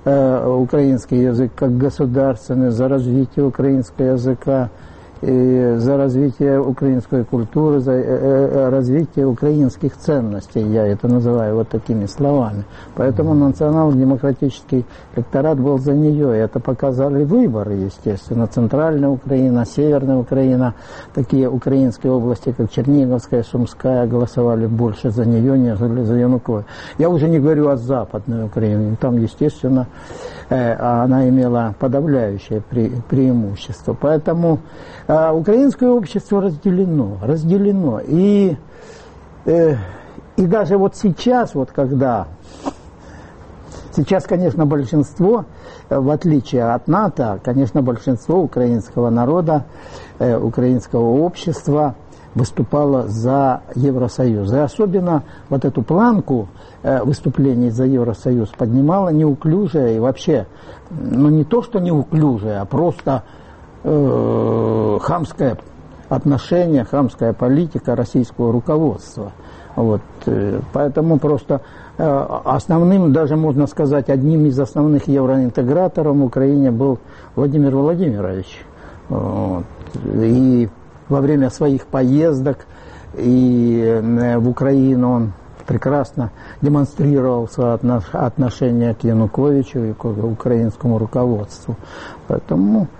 э, украинский язык как государственный, за развитие украинского языка, и за развитие украинской культуры, за э, развитие украинских ценностей, я это называю вот такими словами. Поэтому национал-демократический электорат был за нее, и это показали выборы, естественно. Центральная Украина, Северная Украина, такие украинские области, как Черниговская, Сумская, голосовали больше за нее, нежели за Януковича. Я уже не говорю о Западной Украине, там, естественно, э, она имела подавляющее пре преимущество. Поэтому А украинское общество разделено, разделено. И, э, и даже вот сейчас, вот когда, сейчас, конечно, большинство, в отличие от НАТО, конечно, большинство украинского народа, э, украинского общества выступало за Евросоюз. И особенно вот эту планку э, выступлений за Евросоюз поднимала неуклюжая и вообще, ну не то, что неуклюжая, а просто хамское отношение, хамская политика российского руководства. Вот. Поэтому просто основным, даже можно сказать, одним из основных евроинтеграторов в Украине был Владимир Владимирович. Вот. И во время своих поездок и в Украину он прекрасно демонстрировал свое отношение к Януковичу и к украинскому руководству. Поэтому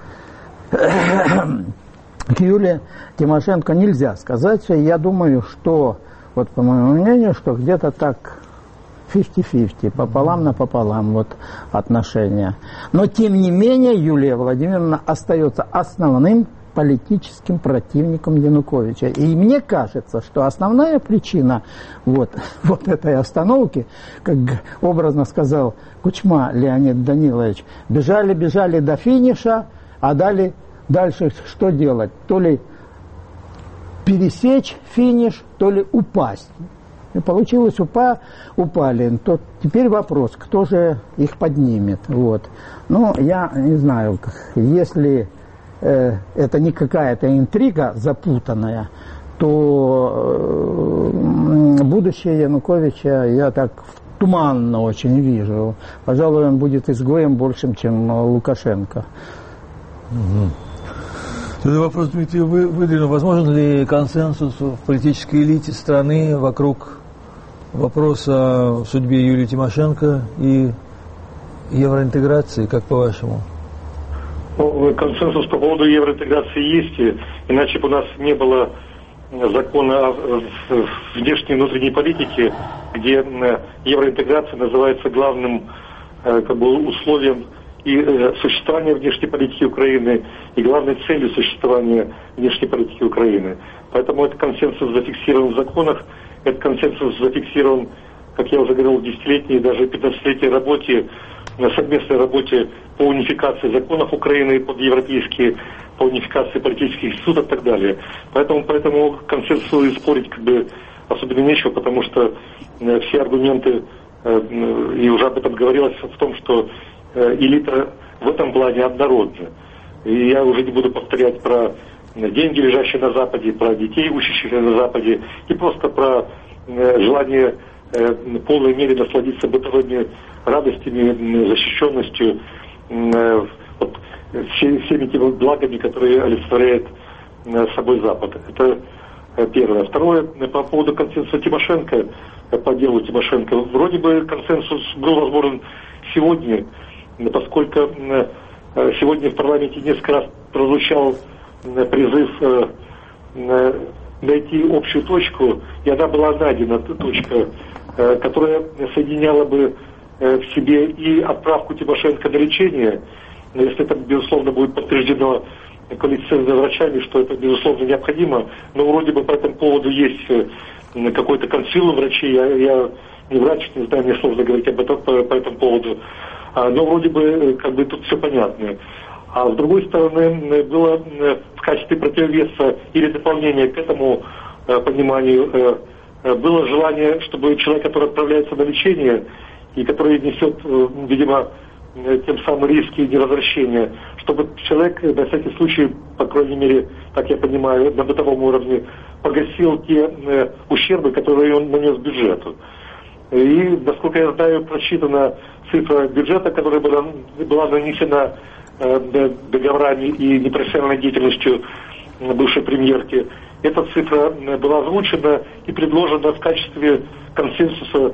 к Юлии Тимошенко нельзя сказать. Я думаю, что, вот по моему мнению, что где-то так пятьдесят на пятьдесят, пополам на пополам вот отношения. Но тем не менее Юлия Владимировна остается основным политическим противником Януковича. И мне кажется, что основная причина вот, вот этой остановки, как образно сказал Кучма Леонид Данилович, бежали-бежали до финиша, а далее, дальше что делать? То ли пересечь финиш, то ли упасть. И получилось, упа, упали. То теперь вопрос, кто же их поднимет. Вот. Ну, я не знаю, если э, это не какая-то интрига запутанная, то э, будущее Януковича я так туманно очень вижу. Пожалуй, он будет изгоем большим, чем Лукашенко. Угу. Тогда вопрос, Дмитрий, вы выдвинул, возможен ли консенсус в политической элите страны вокруг вопроса о судьбе Юлии Тимошенко и евроинтеграции, как по-вашему? Ну, консенсус по поводу евроинтеграции есть, иначе бы у нас не было закона о внешней и внутренней политике, где евроинтеграция называется главным как бы, условием и существования внешней политики Украины, и главной целью существования внешней политики Украины. Поэтому этот консенсус зафиксирован в законах, этот консенсус зафиксирован, как я уже говорил, в десятилетней, даже пятнадцатилетней работе, на совместной работе по унификации законов Украины под европейские, по унификации политических институтов и так далее. Поэтому, поэтому консенсусу и спорить как бы особенно нечего, потому что все аргументы, и уже об этом говорилось, в том, что элита в этом плане однородна. И я уже не буду повторять про деньги, лежащие на Западе, про детей, учащихся на Западе, и просто про желание в полной мере насладиться бытовыми радостями, защищенностью, вот, все, всеми теми благами, которые олицетворяет собой Запад. Это первое. Второе, по поводу консенсуса Тимошенко, по делу Тимошенко. Вроде бы консенсус был возможен сегодня, поскольку сегодня в парламенте несколько раз прозвучал призыв найти общую точку, и она была найдена, точка, которая соединяла бы в себе и отправку Тимошенко на лечение, если это, безусловно, будет подтверждено квалифицированными врачами, что это, безусловно, необходимо, но вроде бы по этому поводу есть какой-то консилиум врачей, я, я не врач, не знаю, мне сложно говорить об этом, по, по этому поводу, но вроде бы как бы тут все понятно. А с другой стороны, было в качестве противовеса или дополнения к этому пониманию, было желание, чтобы человек, который отправляется на лечение и который несет, видимо, тем самым риски невозвращения, чтобы человек на всякий случай, по крайней мере, так я понимаю, на бытовом уровне, погасил те ущербы, которые он нанес бюджету. И, насколько я знаю, просчитана цифра бюджета, которая была, была нанесена э, договорами и непрофессиональной деятельностью бывшей премьерки. Эта цифра была озвучена и предложена в качестве консенсуса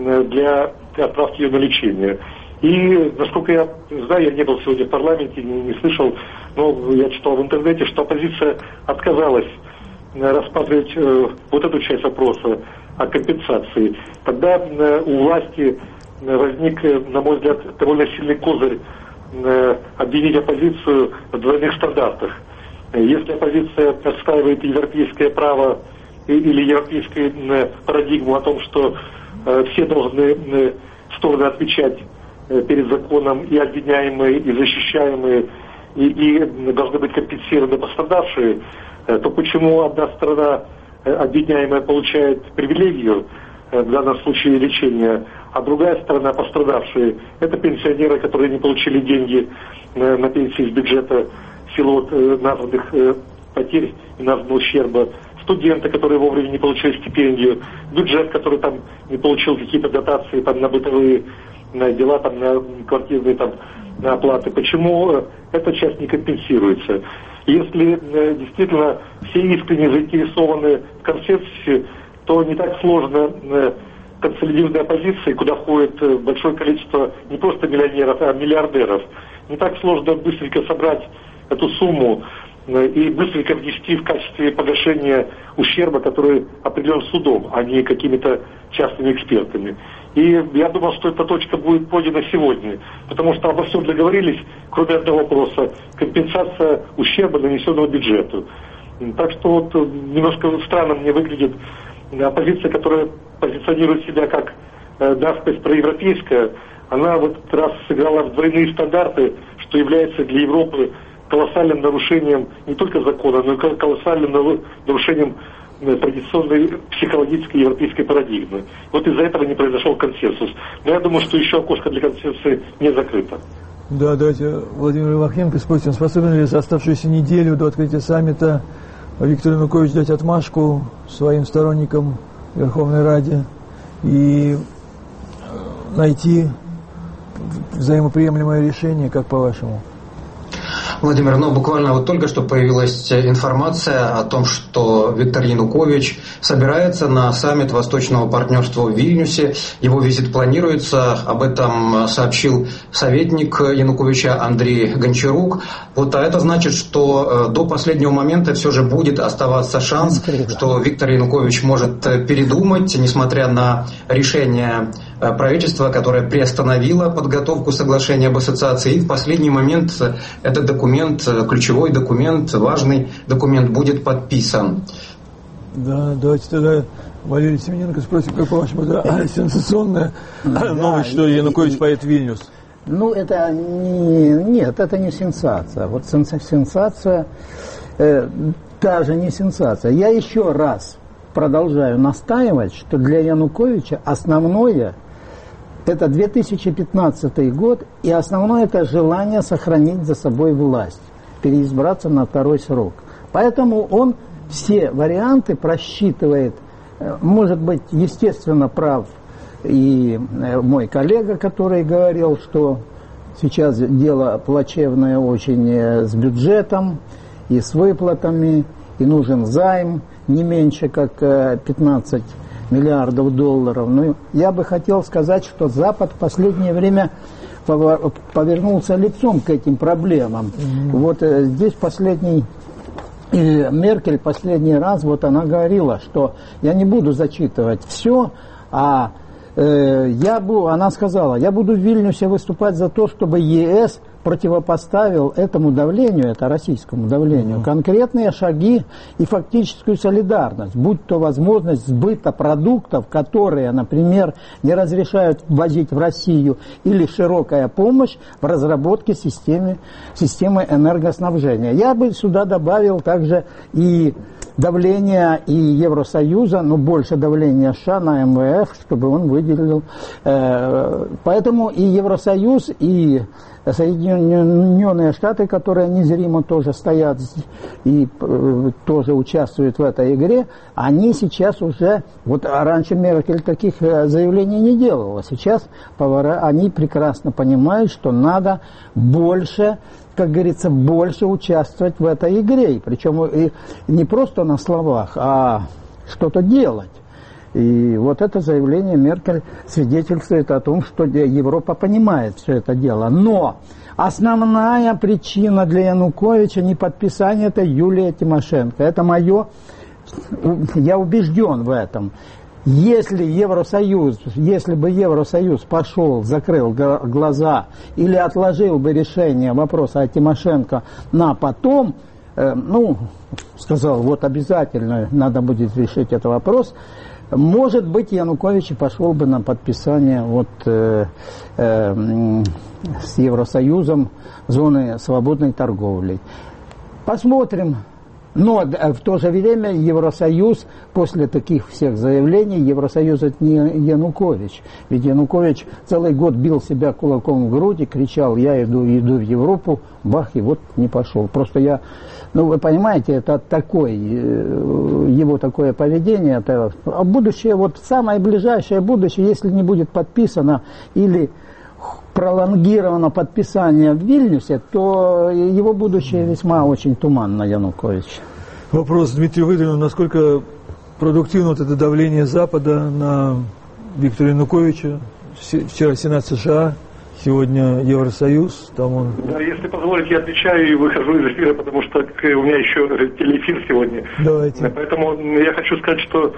для отправки ее на лечение. И, насколько я знаю, я не был сегодня в парламенте, не, не слышал, но я читал в интернете, что оппозиция отказалась рассматривать э, вот эту часть вопроса о компенсации. Тогда э, у власти возник, на мой взгляд, довольно сильный козырь э, обвинить оппозицию в двойных стандартах. Если оппозиция отстаивает европейское право или европейскую э, парадигму о том, что э, все должны э, стороны отвечать э, перед законом, и обвиняемые, и защищаемые, и, и должны быть компенсированы пострадавшие, э, то почему одна сторона, э, обвиняемая, получает привилегию, э, в данном случае лечения, а другая сторона, пострадавшие, это пенсионеры, которые не получили деньги э, на пенсии из бюджета в силу э, названных э, потерь и названного ущерба, студенты, которые вовремя не получили стипендию, бюджет, который там не получил какие-то дотации там, на бытовые на дела, там, на квартирные там, на оплаты. Почему э, эта часть не компенсируется? Если э, действительно все искренне заинтересованы в консенсусе, то не так сложно э, консолидированной оппозиции, куда входит э, большое количество не просто миллионеров, а миллиардеров, не так сложно быстренько собрать эту сумму э, и быстренько внести в качестве погашения ущерба, который определен судом, а не какими-то частными экспертами. И я думал, что эта точка будет пройдена сегодня, потому что обо всем договорились, кроме одного вопроса – компенсация ущерба, нанесенного бюджету. Так что вот немножко странно мне выглядит оппозиция, которая позиционирует себя как э, насквозь проевропейская. Она вот раз сыграла в двойные стандарты, что является для Европы колоссальным нарушением не только закона, но и колоссальным нарушением традиционной психологической европейской парадигмы. Вот из-за этого не произошел консенсус. Но я думаю, что еще окошко для консенсуса не закрыто. Да, давайте Владимир Ивахенко спросим, способен ли за оставшуюся неделю до открытия саммита Виктор Янукович дать отмашку своим сторонникам в Верховной Раде и найти взаимоприемлемое решение, как по-вашему? Владимир, ну буквально вот только что появилась информация о том, что Виктор Янукович собирается на саммит Восточного партнерства в Вильнюсе. Его визит планируется, об этом сообщил советник Януковича Андрей Гончарук. Вот, а это значит, что до последнего момента все же будет оставаться шанс, что Виктор Янукович может передумать, несмотря на решение правительства, которое приостановило подготовку соглашения об ассоциации, и в последний момент этот документ, ключевой документ, важный документ будет подписан. Да, давайте тогда Валерий Семененко спросим, как по-вашему, да, сенсационная да, новость, что Янукович поедет в Вильнюс? Ну, это не, нет, это не сенсация. Вот сенсация, э, даже не сенсация. Я еще раз продолжаю настаивать, что для Януковича основное это две тысячи пятнадцатый год, и основное это желание сохранить за собой власть, переизбраться на второй срок. Поэтому он все варианты просчитывает. Может быть, естественно, прав и мой коллега, который говорил, что сейчас дело плачевное очень с бюджетом и с выплатами, и нужен займ не меньше, как пятнадцать миллиардов долларов. Но я бы хотел сказать, что Запад в последнее время повернулся лицом к этим проблемам. Mm-hmm. Вот э, здесь последний, э, Меркель последний раз, вот она говорила, что я не буду зачитывать все, а э, я буду, она сказала, я буду в Вильнюсе выступать за то, чтобы ЕС противопоставил этому давлению, это российскому давлению, конкретные шаги и фактическую солидарность, будь то возможность сбыта продуктов, которые, например, не разрешают ввозить в Россию, или широкая помощь в разработке системы, системы энергоснабжения. Я бы сюда добавил также и давление и Евросоюза, но больше давления США на эм вэ эф, чтобы он выделил. Э, поэтому и Евросоюз, и Соединенные Соединенные Штаты, которые незримо тоже стоят и э, тоже участвуют в этой игре, они сейчас уже, вот раньше Меркель таких заявлений не делала, сейчас повара, они прекрасно понимают, что надо больше, как говорится, больше участвовать в этой игре, причем и не просто на словах, а что-то делать. И вот это заявление Меркель свидетельствует о том, что Европа понимает все это дело. Но основная причина для Януковича не подписание — это Юлия Тимошенко. Это мое, я убежден в этом. Если Евросоюз, если бы Евросоюз пошел, закрыл глаза или отложил бы решение вопроса о Тимошенко на потом, э, ну, сказал, вот обязательно надо будет решить этот вопрос, может быть, Янукович пошел бы на подписание вот, э, э, с Евросоюзом зоны свободной торговли. Посмотрим. Но в то же время Евросоюз, после таких всех заявлений, Евросоюз — это не Янукович. Ведь Янукович целый год бил себя кулаком в грудь и кричал: я иду, иду в Европу, бах, и вот не пошел. Просто я, ну вы понимаете, это такой, его такое поведение, это будущее, вот самое ближайшее будущее, если не будет подписано или пролонгировано подписание в Вильнюсе, то его будущее весьма очень туманно, Янукович. Вопрос Дмитрию Выдрину. Насколько продуктивно вот это давление Запада на Виктора Януковича? Вчера Сенат США, сегодня Евросоюз. Там он... Да, если позволите, я отвечаю и выхожу из эфира, потому что у меня еще телеэфир сегодня. Давайте. Поэтому я хочу сказать, что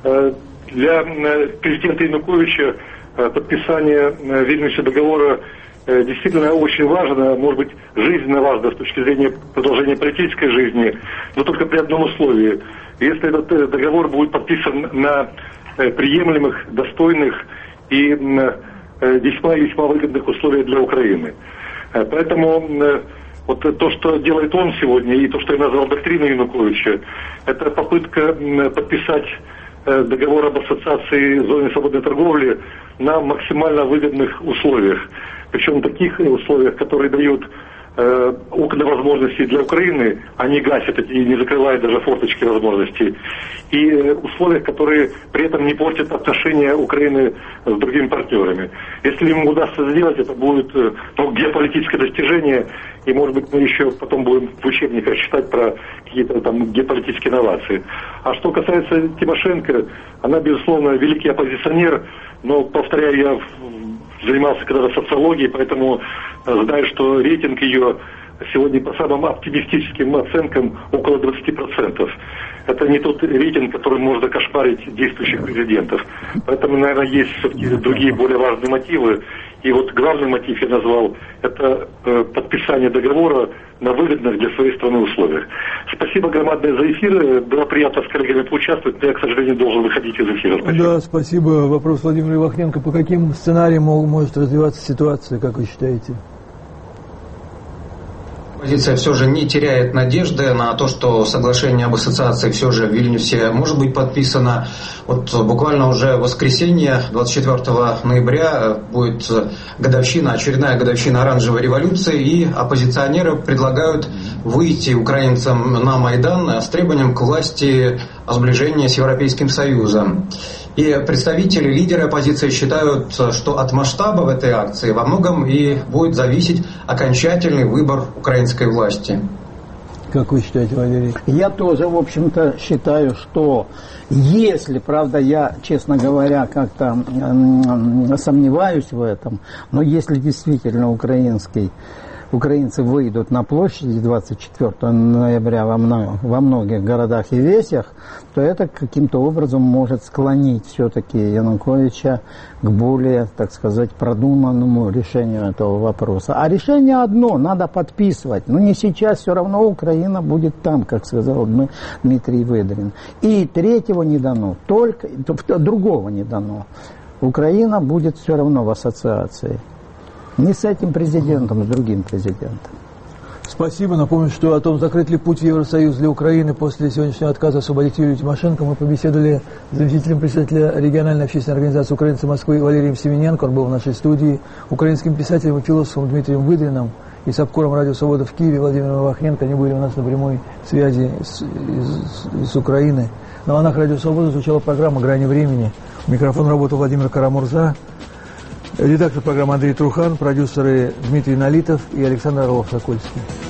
для президента Януковича подписание в Вильнюсе договора действительно очень важно, может быть, жизненно важно с точки зрения продолжения политической жизни, но только при одном условии. Если этот договор будет подписан на приемлемых, достойных и весьма и весьма выгодных условиях для Украины. Поэтому вот то, что делает он сегодня, и то, что я назвал доктриной Януковича, это попытка подписать договор об ассоциации зоны свободной торговли на максимально выгодных условиях. Причем таких условиях, которые дают э, окна возможностей для Украины, а не гасят эти и не закрывают даже форточки возможностей. И э, условиях, которые при этом не портят отношения Украины с другими партнерами. Если им удастся сделать, это будет э, ну, геополитическое достижение, и, может быть, мы еще потом будем в учебниках читать про какие-то там геополитические инновации. А что касается Тимошенко, она, безусловно, великий оппозиционер, но, повторяю, я занимался когда-то социологией, поэтому знаю, что рейтинг ее сегодня по самым оптимистическим оценкам около двадцати процентов. Это не тот рейтинг, который можно кошмарить действующих президентов. Поэтому, наверное, есть все-таки другие более важные мотивы. И вот главный мотив я назвал – это э, подписание договора на выгодных для своей страны условиях. Спасибо громадное за эфир. Было приятно с коллегами поучаствовать, но я, к сожалению, должен выходить из эфира. Спасибо. Да, спасибо. Вопрос Владимира Ивахненко. По каким сценариям может развиваться ситуация, как вы считаете? Оппозиция все же не теряет надежды на то, что соглашение об ассоциации все же в Вильнюсе может быть подписано. Вот буквально уже в воскресенье, двадцать четвёртого ноября, будет годовщина, очередная годовщина оранжевой революции, и оппозиционеры предлагают выйти украинцам на Майдан с требованием к власти о сближении с Европейским Союзом. И представители, лидеры оппозиции считают, что от масштабов этой акции во многом и будет зависеть окончательный выбор украинской власти. Как вы считаете, Валерий? Я тоже, в общем-то, считаю, что если, правда, я, честно говоря, как-то сомневаюсь в этом, но если действительно украинский украинцы выйдут на площади двадцать четвёртого ноября во, много, во многих городах и весях, то это каким-то образом может склонить все-таки Януковича к более, так сказать, продуманному решению этого вопроса. А решение одно, надо подписывать. Но не сейчас, все равно Украина будет там, как сказал Дмитрий Выдрин. И третьего не дано, только другого не дано. Украина будет все равно в ассоциации. Не с этим президентом, а с другим президентом. Спасибо. Напомню, что о том, закрыт ли путь в Евросоюз для Украины после сегодняшнего отказа освободить Юлию Тимошенко, мы побеседовали с заместителем председателя региональной общественной организации «Украинцы Москвы» Валерием Семененко. Он был в нашей студии, украинским писателем и философом Дмитрием Выдриным и с обкором «Радио Свобода» в Киеве Владимиром Новохненко. Они были у нас на прямой связи с, с, с Украины. На волнах «Радио Свобода» звучала программа «Грани времени». У микрофона работал Владимир Карамурза, редактор программы Андрей Трухан, продюсеры Дмитрий Налитов и Александр Орлов-Сокольский.